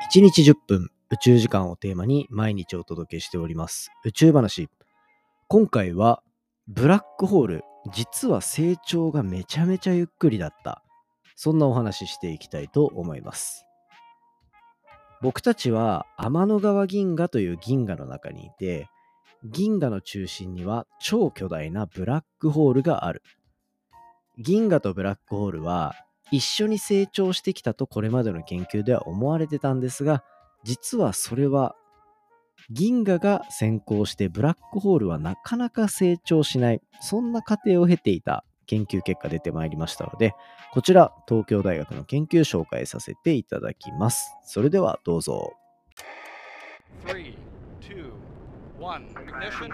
1日10分宇宙時間をテーマに毎日お届けしております宇宙話。今回はブラックホール、実は成長がめちゃめちゃゆっくりだった、そんなお話ししていきたいと思います。僕たちは天の川銀河という銀河の中にいて、銀河の中心には超巨大なブラックホールがある。銀河とブラックホールは一緒に成長してきたとこれまでの研究では思われてたんですが、実はそれは銀河が先行してブラックホールはなかなか成長しない、そんな過程を経ていた研究結果出てまいりましたので、こちら東京大学の研究紹介させていただきます。それではどうぞ。 3, 2, 1, ignition.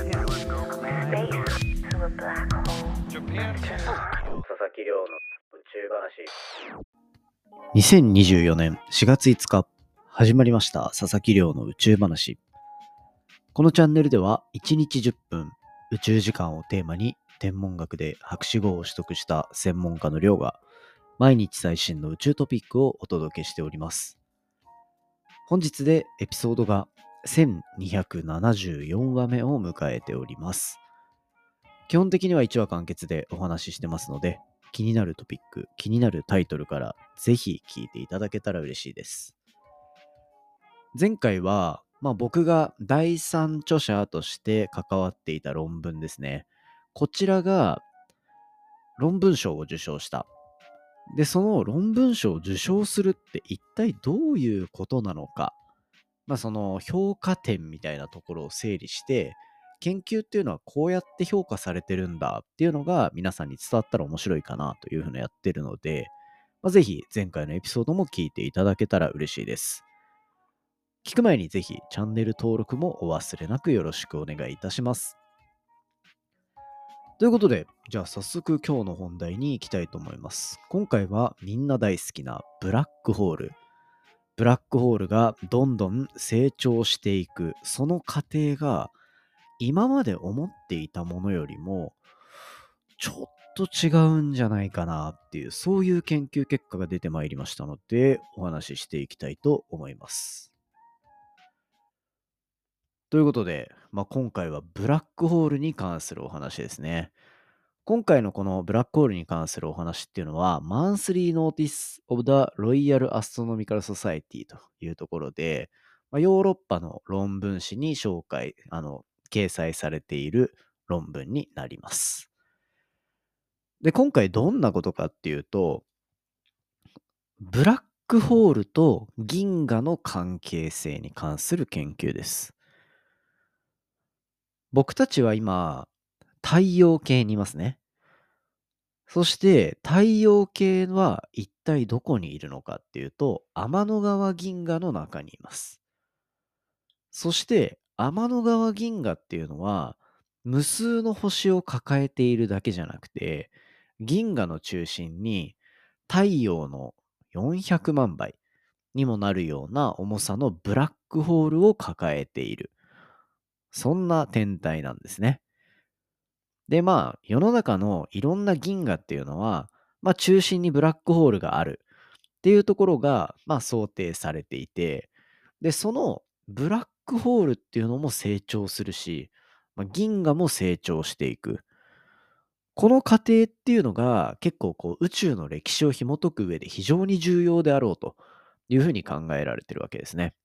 Japan. 佐々木亮の宇宙話。2024年4月5日始まりました佐々木亮の宇宙話。このチャンネルでは1日10分宇宙時間をテーマに、天文学で博士号を取得した専門家の亮が毎日最新の宇宙トピックをお届けしております。本日でエピソードが1274話目を迎えております。基本的には1話完結でお話ししてますので、気になるトピック、気になるタイトルからぜひ聞いていただけたら嬉しいです。前回は、僕が第三著者として関わっていた論文ですね。こちらが論文賞を受賞した。で、その論文賞を受賞するって一体どういうことなのか。その評価点みたいなところを整理して、研究っていうのはこうやって評価されてるんだっていうのが皆さんに伝わったら面白いかなというふうにやってるので、ぜひ前回のエピソードも聞いていただけたら嬉しいです。聞く前にぜひチャンネル登録もお忘れなくよろしくお願いいたします。ということで、じゃあ早速今日の本題に行きたいと思います。今回はみんな大好きなブラックホール。ブラックホールがどんどん成長していく、その過程が今まで思っていたものよりもちょっと違うんじゃないかなっていう、そういう研究結果が出てまいりましたので、お話ししていきたいと思います。ということで、今回はブラックホールに関するお話ですね。今回のこのブラックホールに関するお話っていうのは、マンスリーノーティス・オブ・ザ・ロイヤル・アストノミカル・ソサエティというところで、ヨーロッパの論文誌に掲載されている論文になります。で、今回どんなことかっていうと、ブラックホールと銀河の関係性に関する研究です。僕たちは今、太陽系にいますね。そして太陽系は一体どこにいるのかっていうと、天の川銀河の中にいます。そして天の川銀河っていうのは無数の星を抱えているだけじゃなくて、銀河の中心に太陽の400万倍にもなるような重さのブラックホールを抱えている。そんな天体なんですね。で、世の中のいろんな銀河っていうのは、中心にブラックホールがあるっていうところが、想定されていて、で、そのブラックホールっていうのも成長するし、銀河も成長していく。この過程っていうのが結構宇宙の歴史を紐解く上で非常に重要であろうというふうに考えられてるわけですね。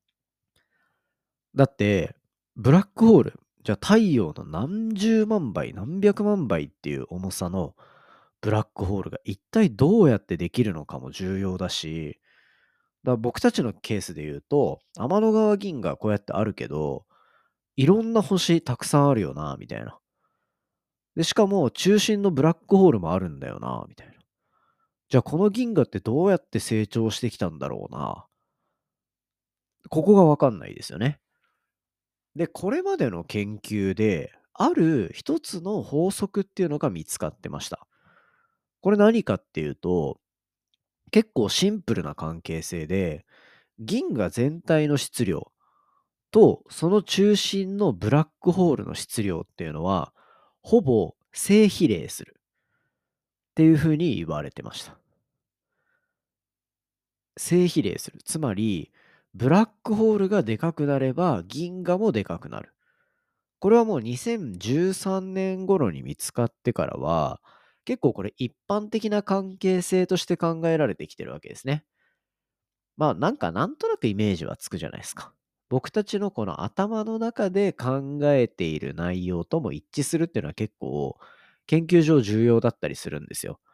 だって、ブラックホール、じゃあ太陽の何十万倍、何百万倍っていう重さのブラックホールが一体どうやってできるのかも重要だし、僕たちのケースで言うと、天の川銀河こうやってあるけど、いろんな星たくさんあるよな、みたいな。で、しかも中心のブラックホールもあるんだよな、みたいな。じゃあこの銀河ってどうやって成長してきたんだろうな。ここがわかんないですよね。で、これまでの研究で、ある一つの法則っていうのが見つかってました。これ何かっていうと、結構シンプルな関係性で、銀河全体の質量とその中心のブラックホールの質量っていうのは、ほぼ正比例するっていうふうに言われてました。 正比例する。つまり、ブラックホールがでかくなれば銀河もでかくなる。これはもう2013年頃に見つかってからは、結構これ一般的な関係性として考えられてきてるわけですね。なんとなくイメージはつくじゃないですか。僕たちのこの頭の中で考えている内容とも一致するっていうのは結構研究上重要だったりするんですよ。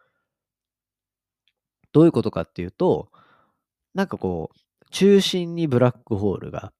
どういうことかっていうと、中心にブラックホールがあって、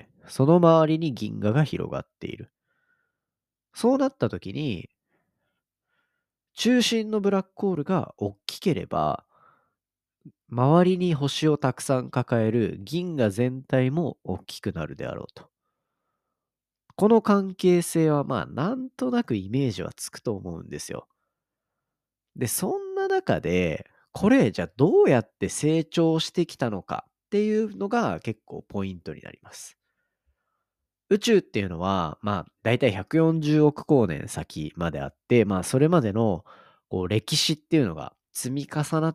その周りに銀河が広がっている。そうなった時に、中心のブラックホールが大きければ、周りに星をたくさん抱える銀河全体も大きくなるであろうと。この関係性はなんとなくイメージはつくと思うんですよ。で、そんな中で、これじゃあどうやって成長してきたのかっていうのが結構ポイントになります。宇宙っていうのは、だいたい140億光年先まであって、それまでの歴史っていうのが積み重なって、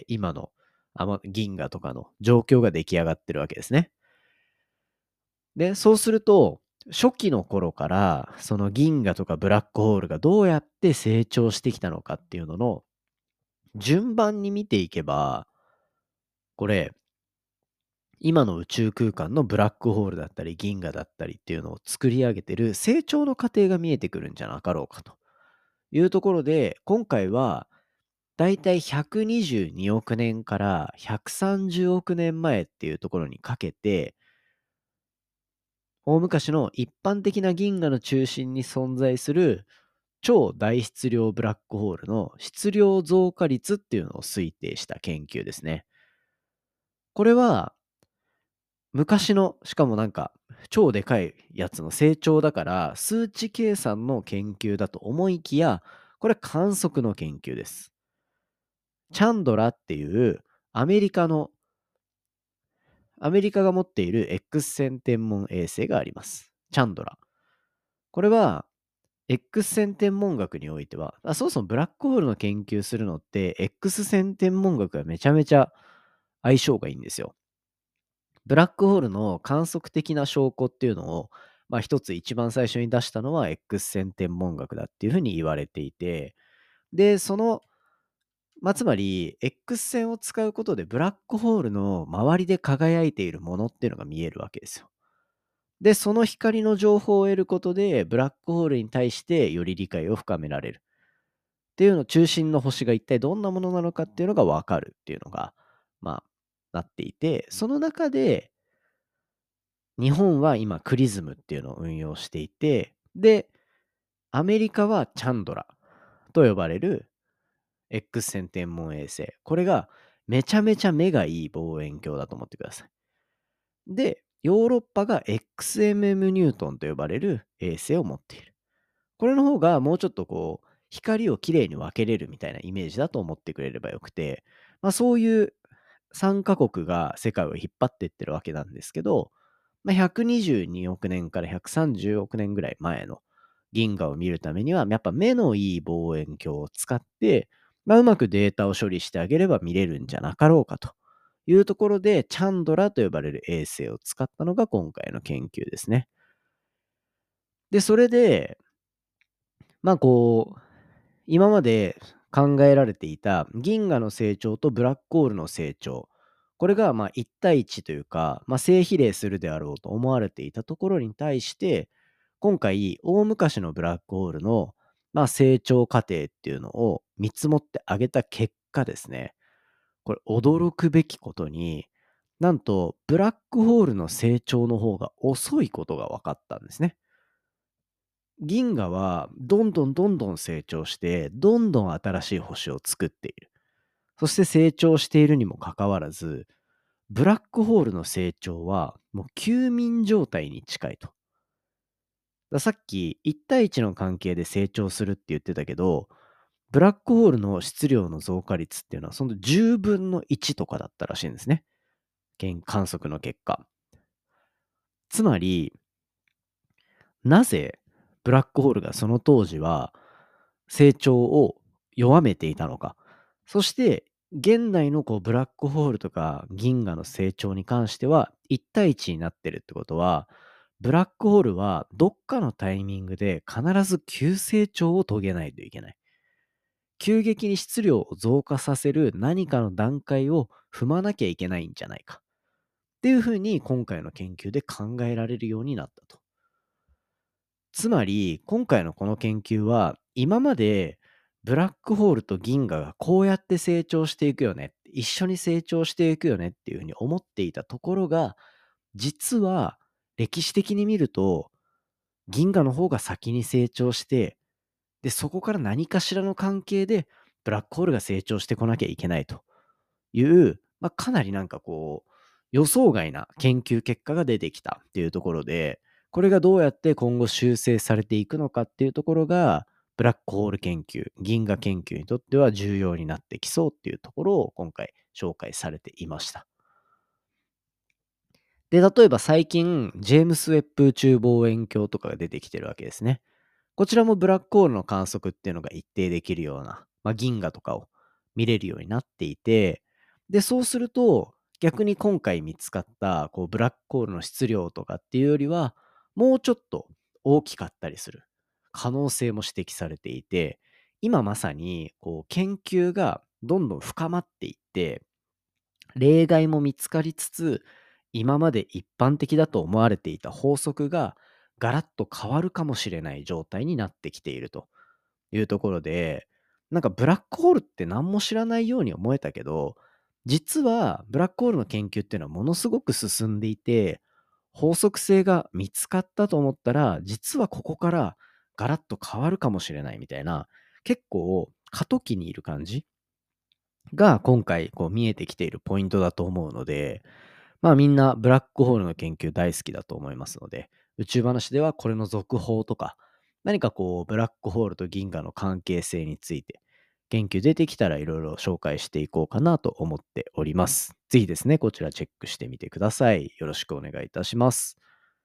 今の銀河とかの状況が出来上がってるわけですね。で、そうすると、初期の頃から、その銀河とかブラックホールがどうやって成長してきたのかっていうのの順番に見ていけば、これ、今の宇宙空間のブラックホールだったり銀河だったりっていうのを作り上げてる成長の過程が見えてくるんじゃなかろうかというところで、今回はだいたい122億年から130億年前っていうところにかけて、大昔の一般的な銀河の中心に存在する超大質量ブラックホールの質量増加率っていうのを推定した研究ですね。これは昔の、しかも超でかいやつの成長だから、数値計算の研究だと思いきや、これは観測の研究です。チャンドラっていうアメリカの、アメリカが持っている X 線天文衛星があります。チャンドラ。これは X 線天文学においては、そもそもブラックホールの研究するのって、X 線天文学がめちゃめちゃ相性がいいんですよ。ブラックホールの観測的な証拠っていうのを、一つ一番最初に出したのは X 線天文学だっていうふうに言われていて、で、つまり X 線を使うことでブラックホールの周りで輝いているものっていうのが見えるわけですよ。で、その光の情報を得ることで、ブラックホールに対してより理解を深められる。っていうの中心の星が一体どんなものなのかっていうのがわかるっていうのが、なっていて、その中で、日本は今クリズムっていうのを運用していて、で、アメリカはチャンドラと呼ばれる X 線天文衛星。これがめちゃめちゃ目がいい望遠鏡だと思ってください。で、ヨーロッパが XMM ニュートンと呼ばれる衛星を持っている。これの方がもうちょっと光をきれいに分けれるみたいなイメージだと思ってくれればよくて、そういう3カ国が世界を引っ張っていってるわけなんですけど、122億年から130億年ぐらい前の銀河を見るためには、やっぱ目のいい望遠鏡を使って、うまくデータを処理してあげれば見れるんじゃなかろうかというところで、チャンドラと呼ばれる衛星を使ったのが今回の研究ですね。で、それで、今まで考えられていた銀河の成長とブラックホールの成長、これが1対1というか、正比例するであろうと思われていたところに対して、今回、大昔のブラックホールの、成長過程っていうのを見積もってあげた結果ですね、これ驚くべきことに、なんとブラックホールの成長の方が遅いことが分かったんですね。銀河はどんどんどんどん成長して、どんどん新しい星を作っている。そして成長しているにもかかわらず、ブラックホールの成長はもう休眠状態に近いと。さっき1対1の関係で成長するって言ってたけど、ブラックホールの質量の増加率っていうのはその10分の1とかだったらしいんですね。観測の結果。つまり、なぜブラックホールがその当時は成長を弱めていたのか。そして現代のブラックホールとか銀河の成長に関しては1対1になってるってことは、ブラックホールはどっかのタイミングで必ず急成長を遂げないといけない。急激に質量を増加させる何かの段階を踏まなきゃいけないんじゃないか。っていうふうに今回の研究で考えられるようになったと。つまり、今回のこの研究は、今までブラックホールと銀河がこうやって成長していくよね、一緒に成長していくよねっていうふうに思っていたところが、実は歴史的に見ると、銀河の方が先に成長して、で、そこから何かしらの関係でブラックホールが成長してこなきゃいけないという、かなり予想外な研究結果が出てきたっていうところで、これがどうやって今後修正されていくのかっていうところが、ブラックホール研究、銀河研究にとっては重要になってきそうっていうところを今回紹介されていました。で、例えば最近、ジェームス・ウェッブ宇宙望遠鏡とかが出てきてるわけですね。こちらもブラックホールの観測っていうのが一定できるような、銀河とかを見れるようになっていて、で、そうすると、逆に今回見つかったブラックホールの質量とかっていうよりは、もうちょっと大きかったりする可能性も指摘されていて、今まさに研究がどんどん深まっていって、例外も見つかりつつ、今まで一般的だと思われていた法則がガラッと変わるかもしれない状態になってきているというところで、ブラックホールって何も知らないように思えたけど、実はブラックホールの研究っていうのはものすごく進んでいて、法則性が見つかったと思ったら、実はここからガラッと変わるかもしれないみたいな、結構過渡期にいる感じが今回見えてきているポイントだと思うので、みんなブラックホールの研究大好きだと思いますので、宇宙話ではこれの続報とか、何かブラックホールと銀河の関係性について、研究出てきたらいろいろ紹介していこうかなと思っております。ぜひですね、こちらチェックしてみてください。よろしくお願いいたします。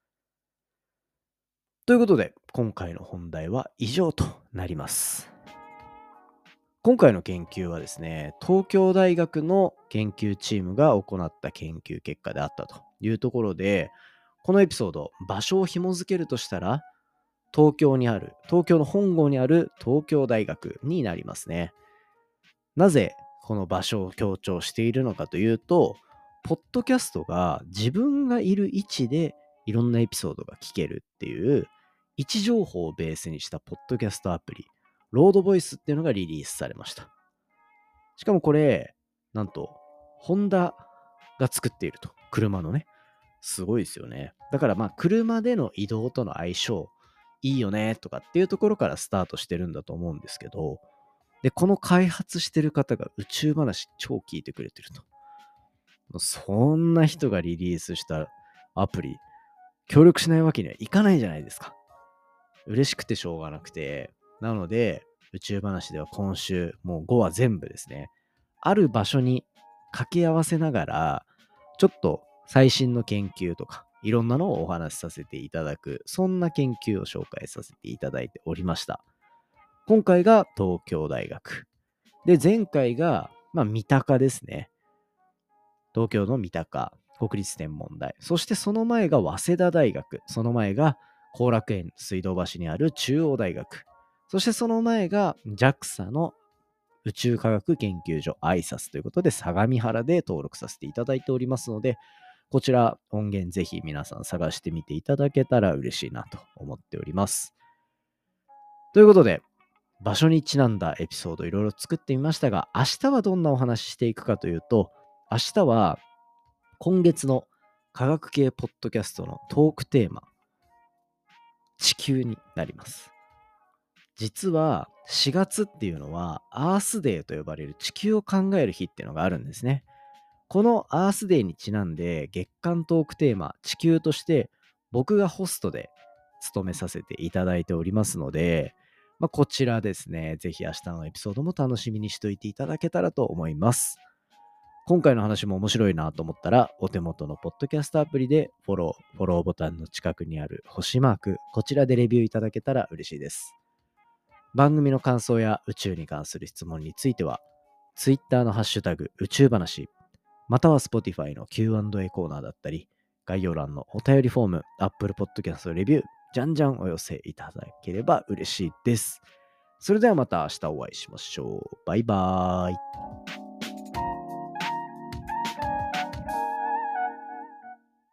ということで、今回の本題は以上となります。今回の研究はですね、東京大学の研究チームが行った研究結果であったというところで、このエピソード、場所を紐付けるとしたら、東京の本郷にある東京大学になりますね。なぜこの場所を強調しているのかというと、ポッドキャストが自分がいる位置でいろんなエピソードが聞けるっていう、位置情報をベースにしたポッドキャストアプリ、ロードボイスっていうのがリリースされました。しかもこれ、なんと、ホンダが作っていると。車のね。すごいですよね。だから車での移動との相性、いいよねとかっていうところからスタートしてるんだと思うんですけど、で、この開発してる方が宇宙話超聞いてくれてると。そんな人がリリースしたアプリ、協力しないわけにはいかないじゃないですか。嬉しくてしょうがなくて。なので、宇宙話では今週、もう5話全部ですね、ある場所に掛け合わせながら、ちょっと最新の研究とか、いろんなのをお話しさせていただく、そんな研究を紹介させていただいておりました。今回が東京大学。で、前回が、三鷹ですね。東京の三鷹、国立天文台。そしてその前が早稲田大学。その前が後楽園水道橋にある中央大学。そしてその前が JAXA の宇宙科学研究所ISASということで相模原で登録させていただいておりますので、こちら音源ぜひ皆さん探してみていただけたら嬉しいなと思っております。ということで、場所にちなんだエピソードいろいろ作ってみましたが、明日はどんなお話ししていくかというと、明日は今月の科学系ポッドキャストのトークテーマ、地球になります。実は4月っていうのはアースデーと呼ばれる地球を考える日っていうのがあるんですね。このアースデーにちなんで月間トークテーマ地球として僕がホストで務めさせていただいておりますので、こちらですね、ぜひ明日のエピソードも楽しみにしておいていただけたらと思います。今回の話も面白いなと思ったら、お手元のポッドキャストアプリでフォローボタンの近くにある星マーク、こちらでレビューいただけたら嬉しいです。番組の感想や宇宙に関する質問については、 Twitter のハッシュタグ宇宙話、または Spotify の Q&A コーナーだったり、概要欄のお便りフォーム、Apple Podcast レビュー、じゃんじゃんお寄せいただければ嬉しいです。それではまた明日お会いしましょう。バイバーイ。